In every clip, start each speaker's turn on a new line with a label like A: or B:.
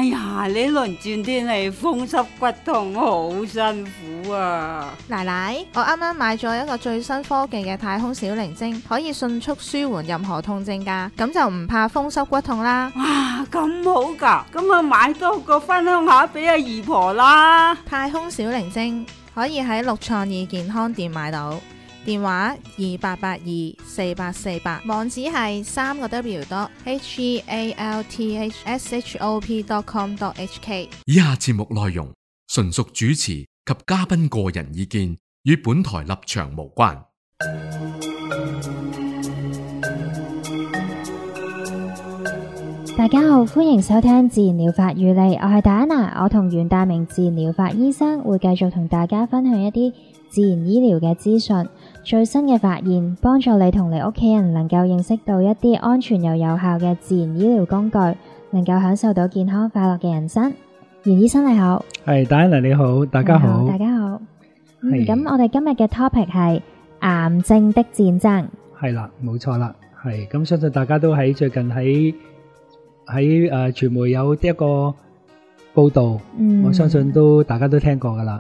A: 呀，呢輪轉天氣風濕骨痛好辛苦啊！
B: 奶奶，我啱啱買咗一個最新科技嘅太空小靈精，可以迅速舒緩任何痛症㗎，咁就唔怕風濕骨痛啦。
A: 哇，咁好㗎，咁啊買多個分享下俾阿姨婆啦。
B: 太空小靈精可以喺六創意健康店買到，電話28824848，網址係3個W.healthshop.com.hk。
C: 以下節目內容純屬主持及嘉賓個人意見，與本台立場無關。
D: 大家好，歡迎收聽自然療法與你，我係戴安娜，我同袁大明自然療法醫生會繼續同大家分享一啲自然醫療嘅資訊、最新嘅發現，幫助你同你屋企人能夠認識到一啲安全又有效嘅自然醫療工具，能夠享受到健康快樂嘅人生。袁醫生你好。
E: 係，戴安娜你好，大家好。
D: 大家好。咁我哋今日嘅 topic 係癌症的戰爭。係
E: 啦，冇錯啦。係咁，相信大家都喺最近喺傳媒有一個報道，我相信大家都聽過噶啦。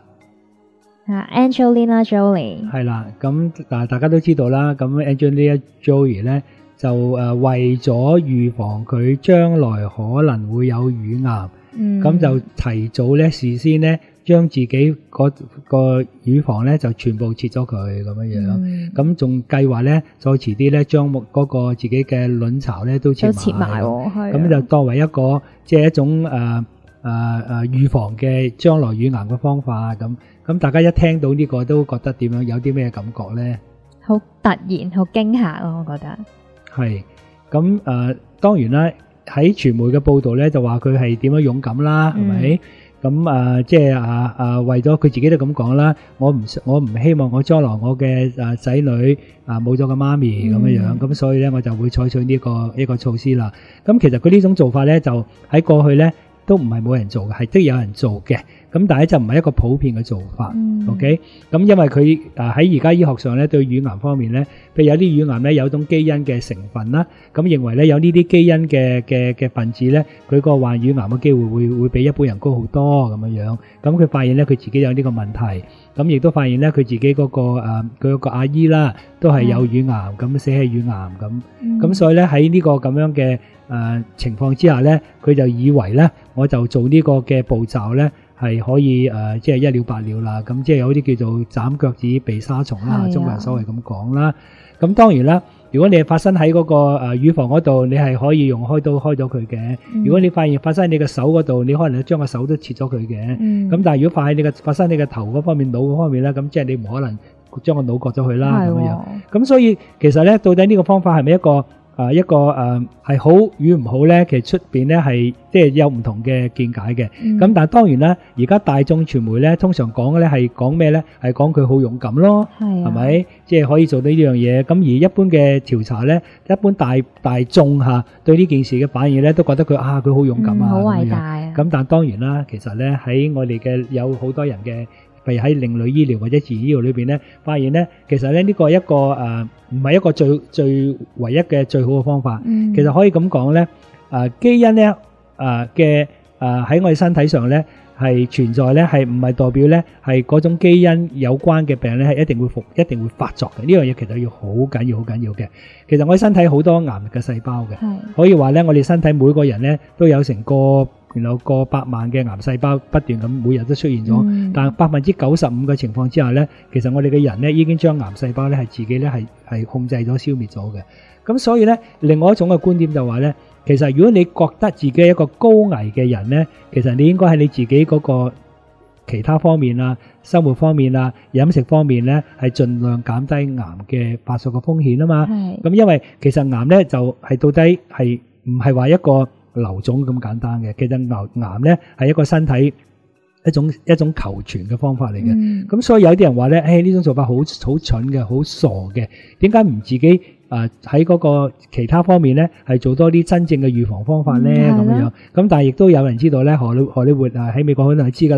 D: Angelina Jolie
E: 係啦，咁大家都知道啦。咁 Angelina Jolie 咧就為咗預防佢將來可能會有乳癌，咁就提早咧事先咧將自己個乳房咧就全部切咗佢咁樣，咁仲計劃咧再遲啲咧將嗰個自己嘅卵巢咧都切埋，咁就作為一個即係一種預防嘅將來乳癌嘅方法。咁大家一聽到呢個都覺得點樣？有啲咩感覺咧？
D: 好突然，好驚嚇咯，我覺得。
E: 係咁當然啦，喺傳媒嘅報道咧就話佢係點樣勇敢啦，係咪？咁即係為咗佢自己都咁講啦，我唔希望我將來我嘅仔女冇咗個媽咪咁樣，咁所以咧我就會採取呢個措施啦。咁其實佢呢種做法咧就喺過去咧都唔係冇人做嘅，係都有人做嘅。咁但係就唔係一個普遍嘅做法。OK， 咁因為佢喺而家醫學上咧對乳癌方面咧，譬如有啲乳癌咧有種基因嘅成分啦，咁認為咧有呢啲基因嘅分子咧，佢個患乳癌嘅機會會比一般人高好多咁樣。咁佢發現咧佢自己有呢個問題，咁亦都發現咧佢自己嗰佢個阿姨啦都係有乳癌，咁死喺乳癌咁所以咧喺呢個咁樣嘅情況之下咧，佢就以為咧我就做呢個嘅步驟咧係可以即係一了百了啦，咁即係有啲叫做斬腳趾避沙蟲啦，中國人所謂咁講啦。咁當然啦，如果你係發生喺嗰個乳房嗰度，你係可以用開刀開咗佢嘅。如果你發現發生喺你嘅手嗰度，你可能將個手都切咗佢嘅。咁但係如果發生喺你嘅頭嗰方面、腦嗰方面咧，咁即係你唔可能將個腦割咗佢啦咁樣。咁所以其實咧，到底呢個方法係咪一個係好與唔好咧？其實出邊咧係即係有唔同嘅見解嘅。咁但係當然啦，而家大眾傳媒咧通常講嘅咧係講咩咧？係講佢好勇敢咯，係咪？即係可以做到呢樣嘢。咁而一般嘅調查咧，一般大眾對呢件事嘅反應咧，都覺得佢好勇敢啊，
D: 好偉大啊。
E: 咁但係當然啦，其實咧喺我哋嘅有好多人嘅，譬如喺另類醫療或者自然醫療裏邊咧，發現咧其實咧呢個一個唔係一個最唯一嘅最好嘅方法。其實可以咁講咧，基因咧嘅喺我哋身體上咧係存在咧，係唔係代表咧係嗰種基因有關嘅病咧係一定會發作嘅。呢樣嘢其實要好緊要嘅。其實我哋身體好多癌嘅細胞嘅，可以話咧我哋身體每個人咧都有成過百萬嘅癌細胞不斷咁每日都出現咗，但係95%嘅情況之下咧，其實我哋嘅人咧已經將癌細胞咧係自己咧係控制咗、消滅咗嘅。咁所以咧，另外一種嘅觀點就話咧，其實如果你覺得自己係一個高危嘅人咧，其實你應該喺你自己嗰個其他方面啊、生活方面啊、飲食方面咧，係盡量減低癌嘅發作嘅風險啊嘛。咁因為其實癌咧就係到底係唔係話一個瘤種咁簡單嘅，其實癌咧係一個身體一種求存嘅方法嚟嘅。咁所以有啲人話咧，呢種做法好蠢嘅，好傻嘅，點解唔自己喺嗰個其他方面咧係做多啲真正嘅預防方法咧咁樣？咁但係亦都有人知道咧，荷里活喺美國可能係知噶啦，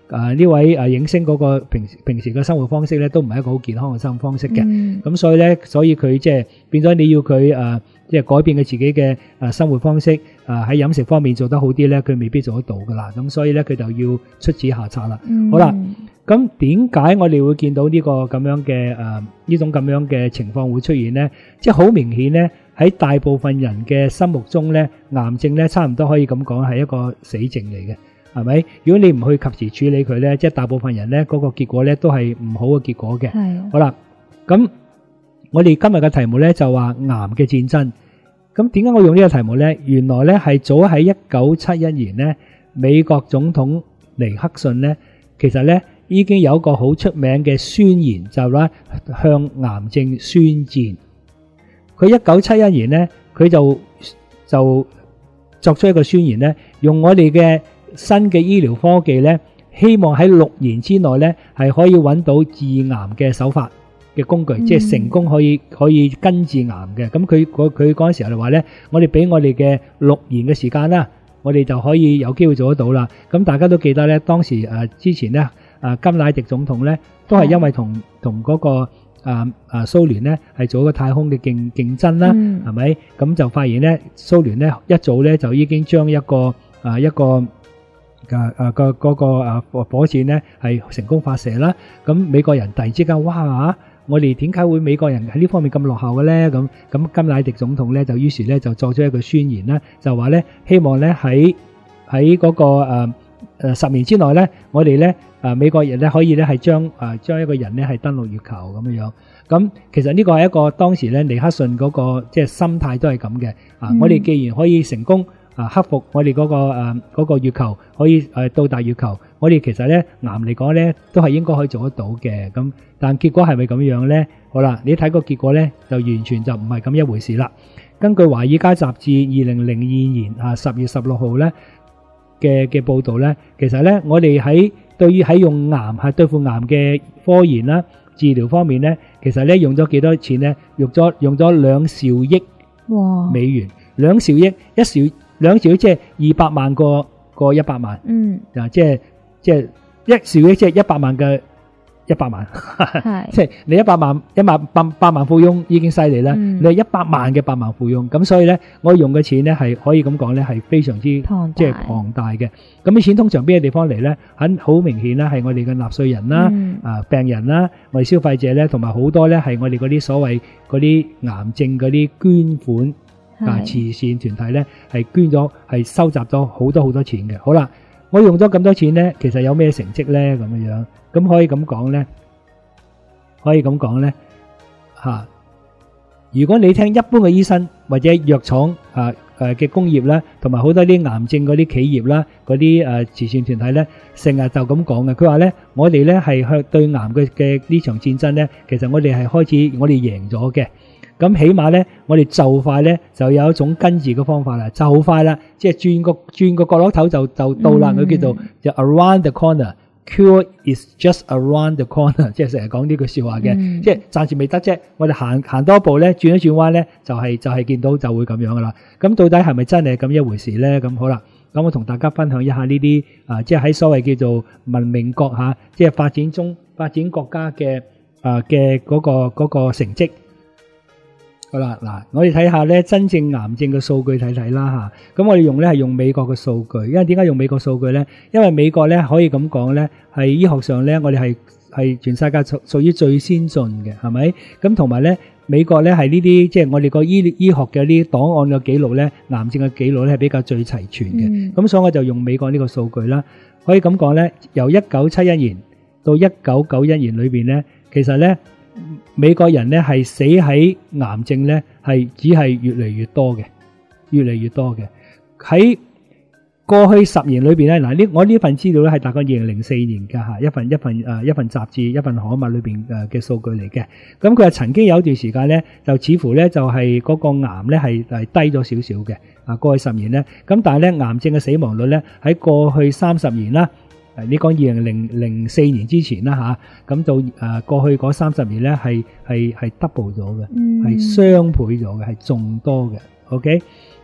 E: 呢位影星嗰個平時嘅生活方式咧，都唔係一個好健康嘅生活方式嘅。咁所以佢即係變咗你要佢即係改變佢自己嘅生活方式，喺飲食方面做得好啲咧，佢未必做得到噶啦。咁所以咧，佢就要出此下策啦。好啦，咁點解我哋會見到呢個咁樣嘅呢種咁樣嘅情況會出現咧？即係好明顯咧，喺大部分人嘅心目中咧，癌症咧差唔多可以咁講係一個死症嚟嘅。係咪？如果你唔去及時處理佢咧，即係大部分人咧嗰個結果咧都係唔好嘅結果嘅。係。好啦，咁我哋今日嘅題目咧就話癌嘅戰爭。咁點解我用呢個題目咧？原來咧係早喺1971年咧，美國總統尼克遜咧，其實咧已經有一個好出名嘅宣言，就係咧向癌症宣戰。佢1971年咧，佢就作出一個宣言咧，用我哋嘅新嘅醫療科技咧，希望喺6年之內咧係可以揾到治癌嘅手法嘅工具，即係成功可以根治癌嘅。咁佢嗰陣時候就話咧，我哋俾我哋嘅6年嘅時間啦，我哋就可以有機會做得到啦。咁大家都記得咧，當時之前咧甘迺迪總統咧都係因為同嗰個蘇聯咧係做一個太空嘅競爭啦，係咪？咁就發現咧蘇聯咧一早咧就已經將一個火箭咧係成功發射啦。咁美國人突然之間，哇！我哋點解會美國人喺呢方面咁落後嘅咧？咁甘迺迪總統咧就於是咧就作咗一個宣言啦，就話咧希望咧喺嗰個10年之內咧，我哋咧美國人咧可以咧係將一個人咧係登陸月球咁樣。咁其實呢個係一個當時咧尼克遜嗰個即係心態都係咁嘅。我哋既然可以成功克服我哋嗰個月球，可以到達月球，我哋其實咧癌嚟講咧都係應該可以做得到嘅。咁但結果係咪咁樣咧？好啦，你睇個結果咧就完全就唔係咁一回事啦。根據《華爾街雜誌》2002年10月16號咧嘅報導咧，其實咧我哋對於喺用癌係對付癌嘅科研啦、治療方面咧，其實咧用咗幾多錢咧？用咗2兆億美元。2兆億，2兆億即係200萬個100萬，即係1兆億即係100萬嘅100萬，即係你100萬富翁已經犀利啦，你係100萬嘅100萬富翁，咁所以咧我用嘅錢咧係可以咁講咧係非常之即係龐大嘅。咁啲錢通常邊個地方嚟咧？好明顯啦，係我哋嘅納稅人啦、病人啦、我哋消費者咧，同埋好多咧係我哋嗰啲所謂嗰啲癌症嗰啲捐款。慈善團體咧係捐咗，係收集咗好多錢嘅。好啦，我用咗咁多錢咧，其實有咩成績咧？咁樣，咁可以咁講咧，如果你聽一般嘅醫生或者藥廠嘅工業啦，同埋好多啲癌症嗰啲企業啦，嗰啲慈善團體咧，成日就咁講嘅。佢話咧，我哋咧係向對癌嘅呢場戰爭咧，其實我哋係開始，我哋贏咗嘅。咁起碼咧，我哋就快咧就有一種根治嘅方法啦，就快啦，即係轉個角落頭就到啦。佢叫做就 around the corner，cure is just around the corner， 即係成日講呢句説話嘅，即係暫時未得啫。我哋行多一步咧，轉一轉彎咧，就係見到就會咁樣噶啦。咁到底係咪真係咁一回事咧？咁好啦，咁我同大家分享一下呢啲即係喺所謂叫做文明國嚇，即係發展國家嘅嗰個成績。好啦，嗱，我哋睇下咧真正癌症嘅數據睇睇啦嚇。咁我哋係用美國嘅數據，因為點解用美國數據咧？因為美國咧可以咁講咧，係醫學上咧我哋係全世界屬於最先進嘅，係咪？咁同埋咧美國咧係呢啲即係我哋個醫學嘅呢啲檔案嘅記錄咧，癌症嘅記錄咧係比較最齊全嘅。咁所以我就用美國呢個數據啦。可以咁講咧，由1971年到1991年裏邊咧，其實咧。美國人咧係死喺癌症咧係只係越嚟越多嘅。喺過去10年裏邊咧，嗱我呢份資料咧係大概2004年嘅嚇，一份雜誌一份刊物裏邊嘅數據嚟嘅。咁佢係曾經有一段時間咧，就似乎咧就係嗰個癌咧係低咗少少嘅。過去10年咧，咁但係咧癌症嘅死亡率咧喺過去30年啦。你講2004年之前啦嚇，咁到過去嗰30年咧係double 咗嘅，係雙倍咗嘅，係仲多嘅。OK，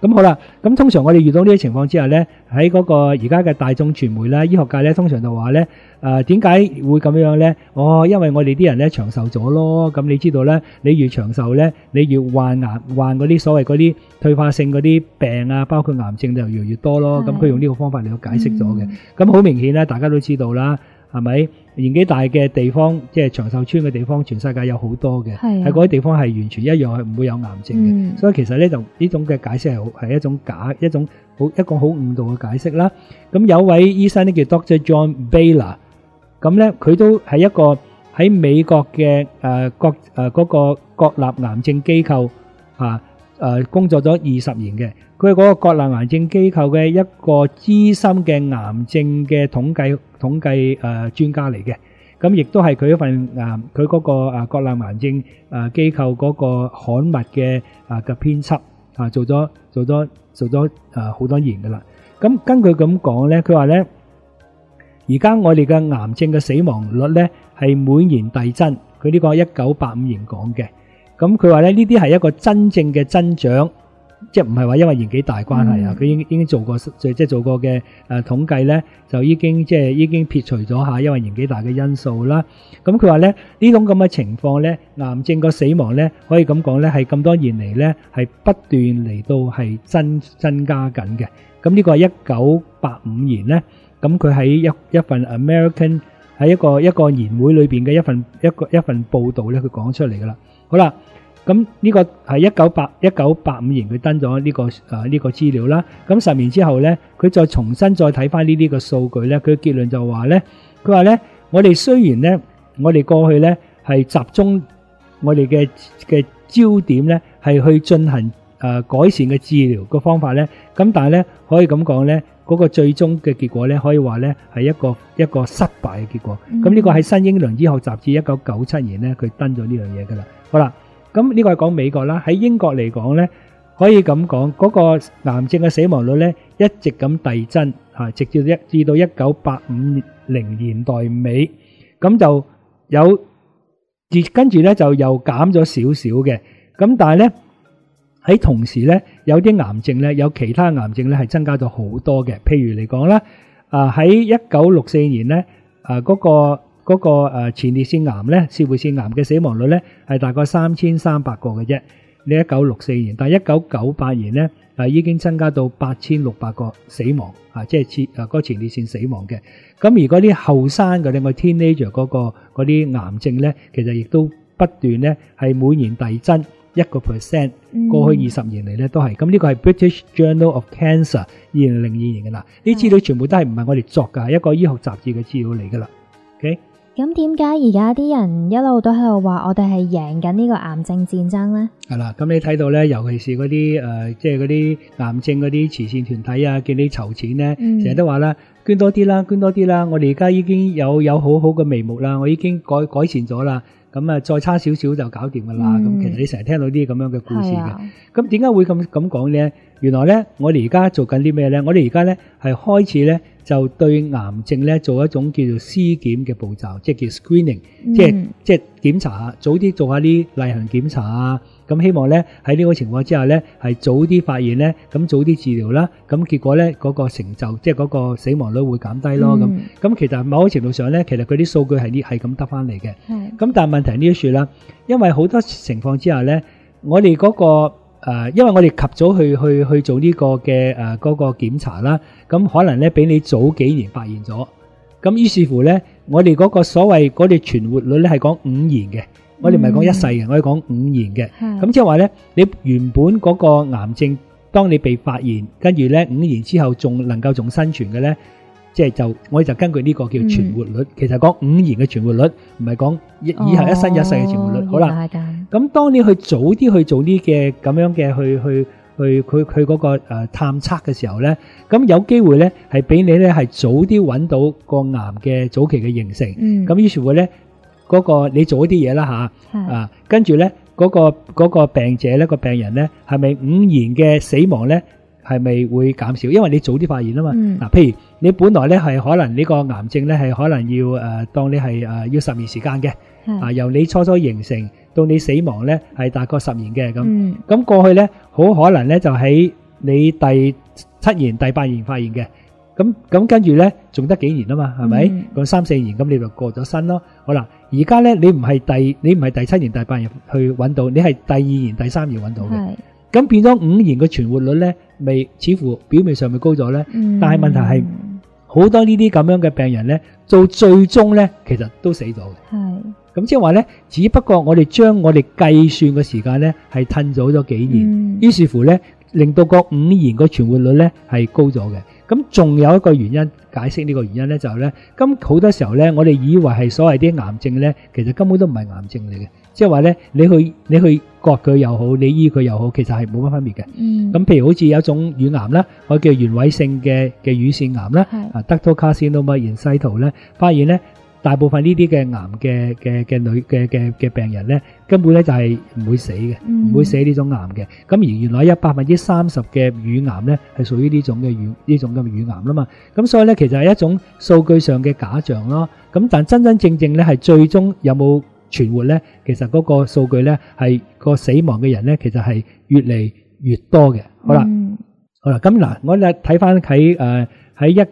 E: 咁好啦，咁通常我哋遇到呢啲情況之下咧，喺嗰個而家嘅大眾傳媒啦、醫學界咧，通常就話咧，點解會咁樣咧？因為我哋啲人咧長壽咗咯。咁你知道咧，你越長壽咧，你越患嗰啲所謂嗰啲退化性嗰啲病啊，包括癌症就越嚟越多咯。咁佢用呢個方法嚟到解釋咗嘅。咁好明顯咧，大家都知道啦，係咪？年紀大嘅地方，即係長壽村嘅地方，全世界有好多嘅，喺嗰啲地方係完全一樣係唔會有癌症嘅。所以其實咧就呢種嘅解釋係一種一個好誤導嘅解釋啦。咁有位醫生咧叫 Dr. John Baylor， 咁咧佢都係一個喺美國嘅嗰個國立癌症機構工作咗20年嘅。佢係嗰個國立癌症機構嘅一個資深嘅癌症嘅統計專家嚟嘅，咁亦都係佢一份佢嗰個國立癌症機構嗰個刊物嘅編輯做咗好多年噶啦。咁根據咁講咧，佢話咧而家我哋嘅癌症嘅死亡率咧係每年遞增，佢呢個1985年講嘅。咁佢話咧呢啲係一個真正嘅增長。即係唔係話因為年紀大關係啊？佢已經做過嘅統計咧，就已經撇除咗下因為年紀大嘅因素啦。咁佢話咧呢種咁嘅情況咧，癌症個死亡咧可以咁講咧係咁多年嚟咧係不斷嚟到係增加緊嘅。咁呢個係1985年咧，咁佢喺一份 American 喺一個年會裏邊嘅一份報導咧，佢講出嚟噶啦。好啦。咁呢個係1985年佢登咗呢個資料啦。咁10年之後咧，佢再重新再睇翻呢啲嘅數據咧，佢嘅結論就話咧，佢話咧，我哋雖然咧，我哋過去咧係集中我哋嘅焦點咧係去進行改善嘅治療嘅方法咧，咁但係咧可以咁講咧，嗰個最終嘅結果咧可以話咧係一個失敗嘅結果。咁呢個喺新英倫醫學雜誌1997年咧佢登咗呢樣嘢噶啦。好啦。咁呢個係講美國啦，喺英國嚟講咧，可以咁講，嗰個癌症嘅死亡率咧一直咁遞增，直至到1980年代尾，咁就有跟住咧就又減咗少少嘅。咁但係咧喺同時咧，有啲癌症咧，有其他癌症咧係增加咗好多嘅。譬如嚟講啦，喺1964年咧，嗰個前列腺癌咧，攝護腺癌嘅死亡率咧係大概3300個嘅啫。呢1964年，但係1998年咧已經增加到8600個死亡，即係嗰個前列腺死亡嘅。咁而嗰啲後生嘅另外 teenager 嗰啲癌症咧，其實亦都不斷咧係每年遞增1%。過去20年嚟咧都係。咁呢個係 British Journal of Cancer 2002年嘅啦。呢資料全部都係唔係我哋作㗎，係一個醫學雜誌嘅資料嚟㗎啦。OK。
D: 咁點解而家啲人一路都喺度話我哋係贏緊呢個癌症戰爭咧？
E: 係啦，咁你睇到咧，尤其是嗰啲即係嗰啲癌症嗰啲慈善團體啊，見你籌錢咧，成日都話啦，捐多啲啦，捐多啲啦，我哋而家已經有好好嘅眉目啦，我已經改善咗啦，咁再差少少就搞掂噶啦。咁其實你成日聽到啲咁樣嘅故事嘅，咁點解會咁講咧？原來咧，我哋而家做緊啲咩咧？我哋而家咧係開始咧就對癌症咧做一種叫做屍檢嘅步驟，即係叫 screening，即係檢查下，早啲做下啲例行檢查啊。咁希望咧喺呢個情況之下咧係早啲發現咧，咁早啲治療啦。咁結果咧嗰個成就，即係嗰個死亡率會減低咯。咁其實某個程度上咧，其實佢啲數據係咁得翻嚟嘅。咁但係問題呢一處啦，因為好多情況之下咧，我哋嗰個因為我哋及早去做呢個嘅嗰個檢查啦，咁可能咧俾你早幾年發現咗，咁於是乎咧，我哋嗰個所謂嗰啲存活率咧係講5年嘅，我哋唔係講1世嘅，我哋講5年嘅，咁即係話咧，你原本嗰個癌症，當你被發現，跟住咧5年之後仲能夠生存嘅咧，即係我哋就根據呢個叫存活率，其實講5年嘅存活率，唔係講以後一生一世嘅存活率。好啦，咁當你去早啲去做呢嘅咁樣嘅去佢嗰個探測嘅時候咧，咁有機會咧係俾你咧係早啲揾到個癌嘅早期嘅形成。咁於是乎咧嗰個你做一啲嘢啦嚇，跟住咧嗰個病者咧個病人咧係咪5年嘅死亡咧？係咪會減少？因為你早啲發現啊嘛。嗱，譬如你本來咧係可能呢個癌症咧係可能要當你係要10年時間嘅，由你初形成到你死亡咧係大概10年嘅咁。咁過去咧好可能咧就喺你第7年、第8年發現嘅，咁跟住咧仲得幾年啊嘛，係咪？咁3、4年咁你就過咗身咯。好啦，而家咧你唔係第7年、第8年去揾到，你係第2年、第3年揾到嘅。咁變咗5年嘅存活率咧，未似乎表面上咪高咗咧，但係問題係好多呢啲咁樣嘅病人咧，到最終咧其實都死咗嘅。咁即係話咧，只不過我哋將我哋計算嘅時間咧係褪早咗幾年，於是乎咧令到個5年嘅存活率咧係高咗嘅。咁仲有一個原因解釋呢個原因咧，就係咧，咁好多時候咧，我哋以為係所謂啲癌症咧，其實根本都唔係癌症嚟嘅。即係話咧，你去割佢又好，你醫佢又好，其實係冇乜分別嘅。咁譬如好似有一種乳癌啦，我叫原位性嘅乳腺癌啦，ductal carcinoma in situ咧，發現咧大部分呢啲嘅癌嘅病人咧，根本咧就係唔會死嘅，唔會死呢種癌嘅。咁而原來有30%嘅乳癌咧係屬於呢種咁嘅乳癌啦嘛。咁所以咧其實係一種數據上嘅假象咯。咁但真真正正咧係最終有冇存活咧，其實嗰個數據咧係個死亡嘅人咧，其實係越嚟越多嘅。好啦，咁嗱，我哋睇翻喺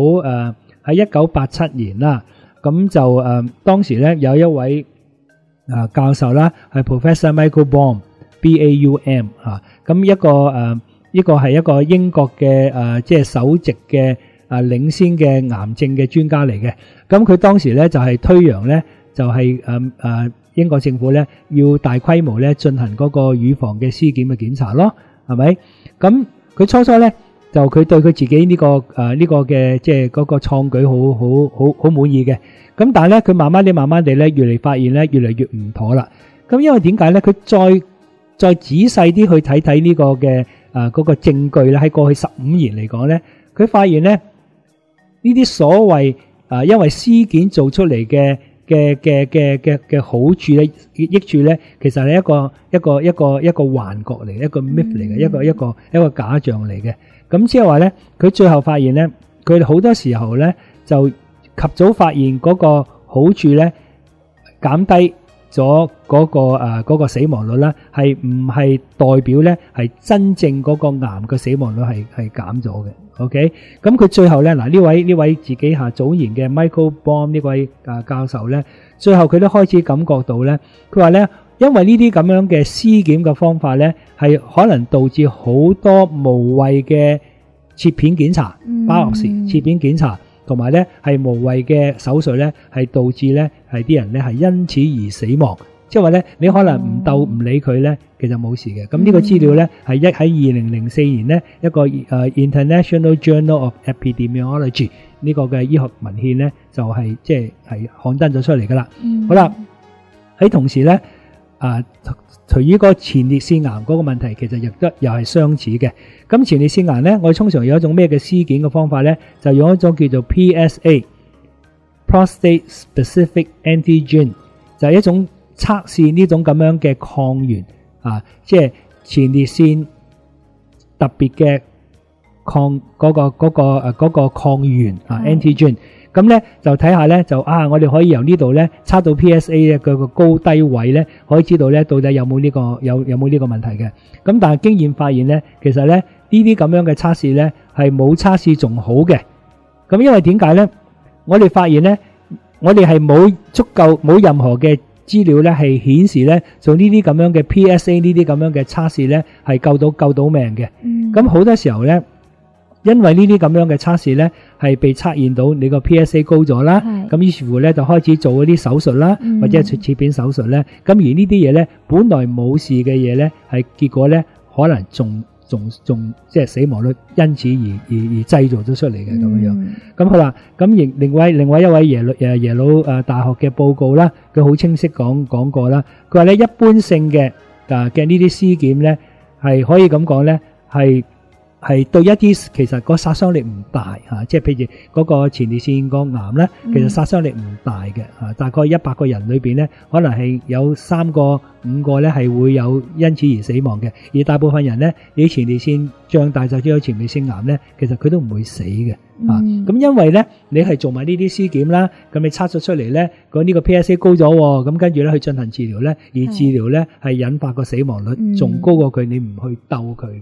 E: 1987年啦，咁就當時咧有一位教授啦，係 Professor Michael Baum，B-A-U-M 咁一個係一個英國嘅即係首席嘅領先嘅癌症嘅專家嚟嘅。咁佢當時咧就係推揚咧。就係英國政府咧要大規模咧進行嗰個乳房嘅屍檢嘅檢查咯，係咪？咁佢初咧就佢對佢自己呢個嘅即係嗰個創舉好滿意嘅。咁但係咧佢慢慢地咧越嚟發現咧越嚟越唔妥啦。咁因為點解咧？佢再仔細啲去睇呢個嘅嗰個證據咧，喺過去15年嚟講咧，佢發現咧呢啲所謂因為屍檢做出嚟嘅好處咧，益處咧，其實係一個幻覺嚟嘅，一個 myth 嚟嘅，一個假象嚟嘅。咁即係話咧，佢最後發現咧，佢哋好多時候咧就及早發現嗰個好處咧，減低咗嗰個死亡率啦，係唔係代表咧係真正嗰個癌嘅死亡率係減咗嘅？OK， 咁佢最後咧嗱呢位自己早年嘅 Michael Baum 呢位教授咧，最後佢都開始感覺到咧，佢話咧，因為呢啲咁樣嘅屍檢嘅方法咧，係可能導致好多無謂嘅切片檢查、biopsy 切片檢查，同埋咧係無謂嘅手術咧，係導致咧係啲人咧係因此而死亡。即係話咧，你可能唔理佢咧，其實冇事嘅。咁呢個資料咧係喺2004年咧一個International Journal of Epidemiology 呢個嘅醫學文獻咧就係即係刊登咗出嚟噶啦。好啦，喺同時咧隨於個前列腺癌嗰個問題，其實又係相似嘅。咁前列腺癌咧，我哋通常有一種咩嘅屍檢嘅方法咧，就用一種叫做 PSA Prostate Specific Antigen， 就係一種測試呢種咁樣嘅抗原即係前列腺特別嘅抗嗰個抗原antigen。咁咧就睇下咧就我哋可以由呢度咧測到 PSA 嘅個高低位咧，可以知道咧到底有冇呢個問題嘅。咁但係經驗發現咧，其實咧呢啲咁樣嘅測試咧係冇測試仲好嘅。咁因為點解咧？我哋發現咧，我哋係冇任何嘅資料咧係顯示咧做呢啲咁樣嘅 PSA 呢啲咁樣嘅測試咧係救到命嘅。咁好多時候咧，因為呢啲咁樣嘅測試咧係被測驗到你個 PSA 高咗啦，咁於是乎咧就開始做嗰啲手術啦，或者係切片手術咧。咁而呢啲嘢咧本來冇事嘅嘢咧，係結果咧可能仲即係死亡率因此而製造咗出嚟嘅咁樣。咁好啦，咁另外一位耶魯大學嘅報告啦，佢好清晰講過啦。佢話咧一般性嘅呢啲屍檢咧係可以咁講咧係對一啲其實個殺傷力唔大即係譬如嗰個前列腺個癌咧，其實殺傷力唔大嘅大概100個人裏邊咧，可能係有3個5個咧係會有因此而死亡嘅，而大部分人咧，你前列腺脹大就知有前列腺癌咧，其實佢都唔會死嘅咁因為咧你係做埋呢啲屍檢啦，咁你測咗出嚟咧，呢個 PSA 高咗，咁跟住咧去進行治療咧，而治療咧係引發個死亡率仲高過佢，你唔去鬥佢嘅。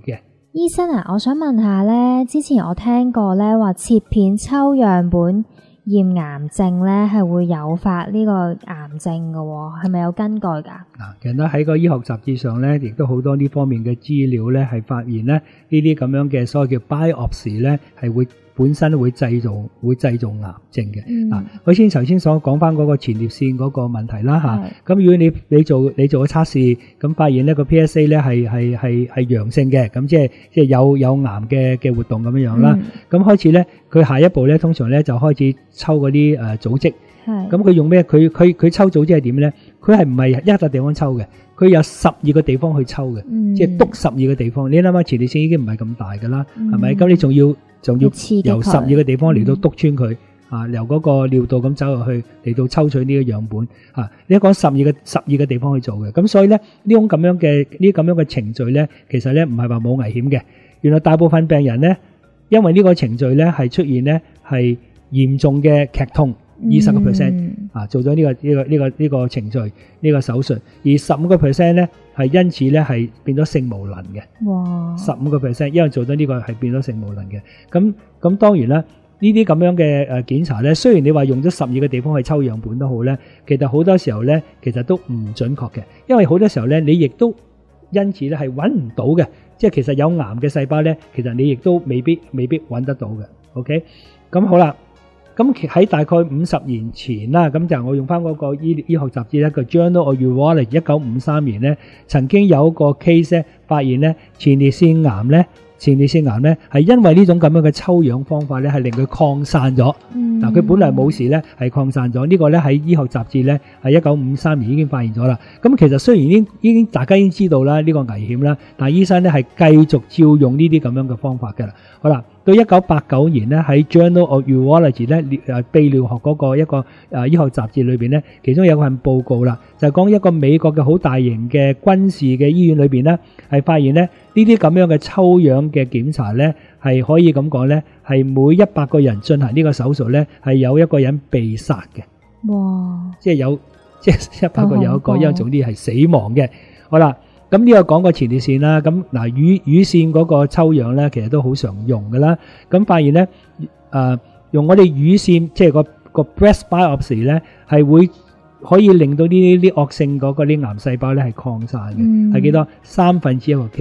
D: 醫生啊，我想問下咧，之前我聽過咧話切片抽樣本驗癌症咧係會誘發呢個癌症嘅喎，係咪有根據㗎？
E: 其實咧喺個醫學雜誌上咧，亦都好多呢方面嘅資料咧，係發現咧呢啲咁樣嘅所謂叫 biopsy 咧，係會本身會製造癌症嘅。我先頭先所講翻嗰個前列腺嗰個問題啦嚇。咁如果你做個測試，咁發現呢個 PSA 咧係陽性嘅，咁即係有癌嘅活動咁樣樣啦。咁開始咧，佢下一步咧通常咧就開始抽嗰啲組織。咁佢用咩？佢抽組織係點咧？佢係唔係一笪地方抽嘅？佢有12個地方去抽嘅，即係篤12個地方。你諗下前列腺已經唔係咁大噶啦，係咪？咁你仲要由12個地方嚟到篤穿佢，由嗰個尿道咁走入去嚟到抽取呢個樣本。你講12個地方去做嘅，咁所以咧呢種咁樣嘅程序咧，其實咧唔係話冇危險嘅。原來大部分病人咧，因為呢個程序咧係出現咧係嚴重嘅劇痛。20% 做咗呢個程序呢個手術，而15% 咧係因此咧係變咗性無能嘅。哇！15% 因為做咗呢個係變咗性無能嘅。咁當然啦，呢啲咁樣嘅檢查咧，雖然你話用咗12個地方去抽樣本都好咧，其實好多時候咧其實都唔準確嘅，因為好多時候咧你亦都因此咧係揾唔到嘅，即係其實有癌嘅細胞咧，其實你亦都未必揾得到嘅。OK， 咁好啦。咁喺大概50年前啦，咁就我用翻嗰個醫學雜誌咧，個 Journal of Urology 1953年咧，曾經有一個 case 咧，發現咧前列腺癌咧係因為呢種咁樣嘅抽樣方法咧，係令佢擴散咗。佢本來冇事咧，係擴散咗。呢個咧喺醫學雜誌咧係1953年已經發現咗啦。咁其實雖然已經大家已經知道啦呢個危險啦，但係醫生咧係繼續照用呢啲咁樣嘅方法㗎啦。好啦，到1989年咧喺 Journal of Urology 咧泌尿學嗰個一個醫學雜誌裏邊咧，其中有一份報告啦，就係講一個美國嘅好大型嘅軍事嘅醫院裏邊咧，係發現咧呢啲咁樣嘅抽樣嘅檢查咧，係可以咁講咧，係每100個人進行呢個手術咧，係有一個人被殺嘅。哇！即係100個有一個，因為總之係死亡嘅。好啦。咁呢個講過前列腺啦，咁乳腺嗰個抽樣咧，其實都好常用噶啦。咁發現咧，用我哋乳腺即係個 breast biopsy 咧，係會可以令到呢啲惡性嗰啲癌細胞咧係擴散嘅，係幾多？1/3個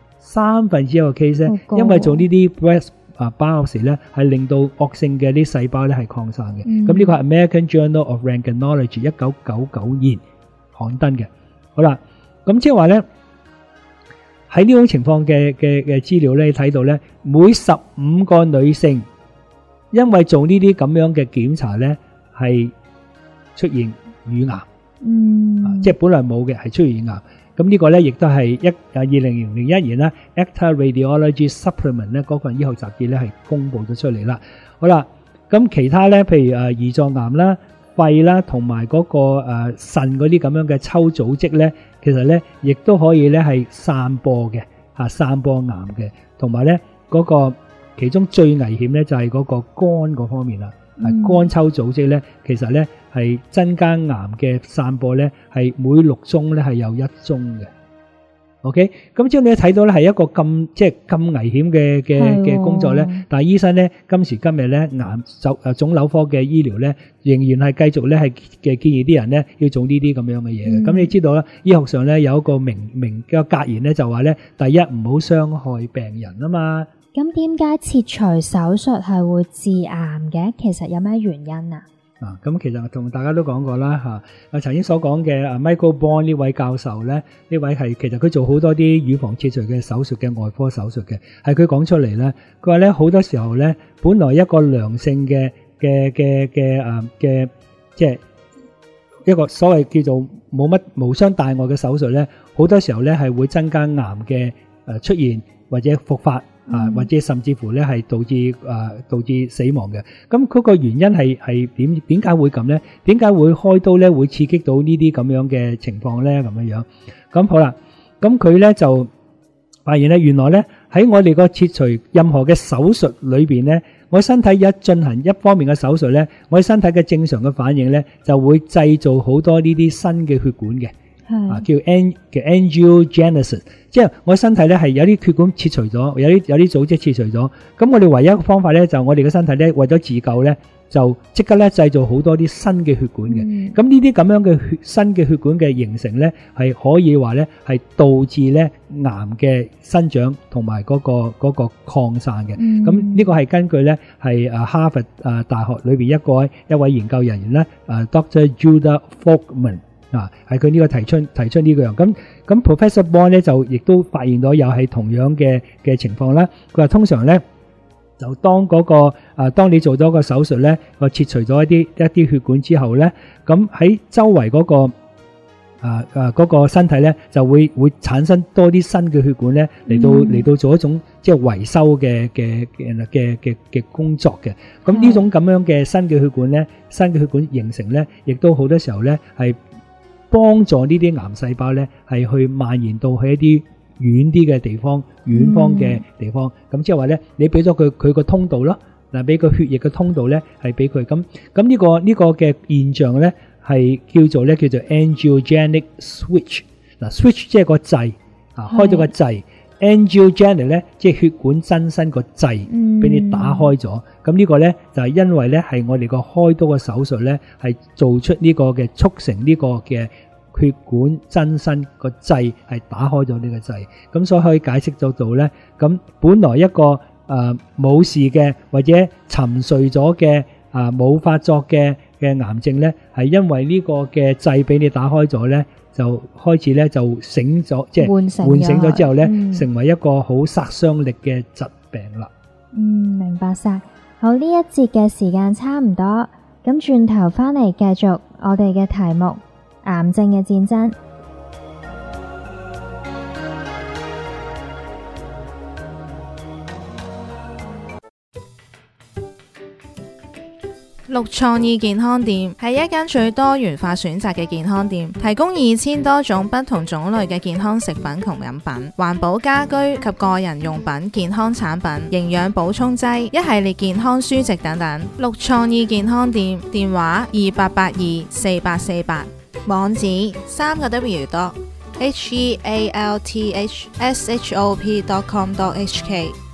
E: case，1/3個 case 咧，因為做呢啲 breast biopsy 咧，係令到惡性嘅啲細胞咧係擴散嘅。咁呢個係 American Journal of Rentgenology 1999年刊登嘅。好啦，咁即係話咧。喺呢種情況嘅資料咧，你睇到咧，每15個女性因為做呢啲咁樣嘅檢查咧，係出現乳癌，即係本來冇嘅，係出現乳癌。咁呢個咧亦都係2001年啦 ，Acta Radiology Supplement 咧嗰份醫學雜誌咧係公佈咗出嚟啦。好啦，咁其他咧，譬如胰臟癌啦、肺啦，同埋嗰個腎嗰啲咁樣嘅抽組織咧。其實咧，亦都可以咧係散播嘅，散播癌嘅，同埋咧嗰個其中最危險咧就係嗰個肝嗰方面啦。肝抽組織咧，其實咧係增加癌嘅散播咧，係每6宗咧係有1宗嘅。OK， 咁即係你睇到咧係一個咁危險嘅工作咧，但係醫生咧今時今日咧腫瘤科嘅醫療咧仍然係繼續咧係建議啲人咧要做呢啲咁樣嘅嘢嘅。咁你知道啦，醫學上咧有一個明嘅格言咧就話咧，第一唔好傷害病人啊嘛。
D: 咁點解切除手術係會致癌嘅？其實有咩原因啊？
E: 咁其實同大家都講過啦嚇，曾經所講嘅Michael Bond 呢位教授咧，呢位係其實佢做好多啲乳房切除嘅手術嘅外科手術嘅，係佢講出嚟咧，佢話咧好多時候咧，本來一個良性嘅即係一個所謂叫做冇乜無傷大礙嘅手術咧，好多時候咧係會增加癌嘅出現或者復發。或者甚至乎咧係導致死亡嘅。咁嗰個原因係點解會咁咧？點解會開刀咧會刺激到呢啲咁樣嘅情況咧？咁樣樣。咁好啦，咁佢咧就發現咧，原來咧喺我哋個切除任何嘅手術裏邊咧，我身體一進行一方面嘅手術咧，我身體嘅正常嘅反應咧就會製造好多呢啲新嘅血管嘅。 叫 angiogenesis， 即係我身體咧係有啲血管切除咗，有啲組織切除咗。咁我哋唯一嘅方法咧就我哋嘅身體咧為咗自救咧，就即刻咧製造好多啲新嘅血管嘅。咁呢啲咁樣嘅新嘅血管嘅形成咧，係可以話咧係導致咧癌嘅生長同埋嗰個擴散嘅。咁呢個係根據咧係哈佛大學裏邊一位研究人員咧Dr. Judah Folkman。係佢呢個提出呢個樣，咁 Professor Bond 咧就亦都發現到有係同樣嘅情況啦。佢話通常咧就當當你做咗個手術咧，個切除咗一啲血管之後咧，咁喺周圍嗰個身體咧就會產生多啲新嘅血管咧嚟到做一種即係維修嘅工作嘅。咁呢種咁樣嘅新嘅血管咧，新嘅血管形成咧，亦都好多時候咧係幫助呢啲癌細胞咧係去蔓延到去一啲遠啲嘅地方、遠方嘅地方。咁即係話咧，你俾咗佢個通道咯，嗱俾個血液嘅通道咧係俾佢。咁呢個嘅現象咧係叫做 angiogenic switch。嗱 switch 即係個掣開咗個掣。Angiogenic 咧即係血管增生個掣俾你打開咗。咁呢個咧就係因為咧係我哋個開刀嘅手術咧係做出呢個嘅促成呢個嘅血管增生個掣係打開咗呢個掣。咁所以可以解釋到咧，咁本來一個冇事嘅或者沉睡咗嘅冇發作嘅癌症咧，係因為呢個嘅掣俾你打開咗咧，就開始咧就醒咗，即係喚醒咗之後咧，成為一個好殺傷力嘅疾病啦。
D: 明白晒。好，呢一節嘅時間差唔多，咁轉頭翻嚟繼續我哋嘅題目：癌症嘅戰爭。
B: 綠創意健康店係一間最多元化選擇嘅健康店，提供2000多種不同種類嘅健康食品同飲品、環保家居及個人用品、健康產品、營養補充劑、一系列健康書籍等等。綠創意健康店電話28824848，網址3W.healthshop.com.hk。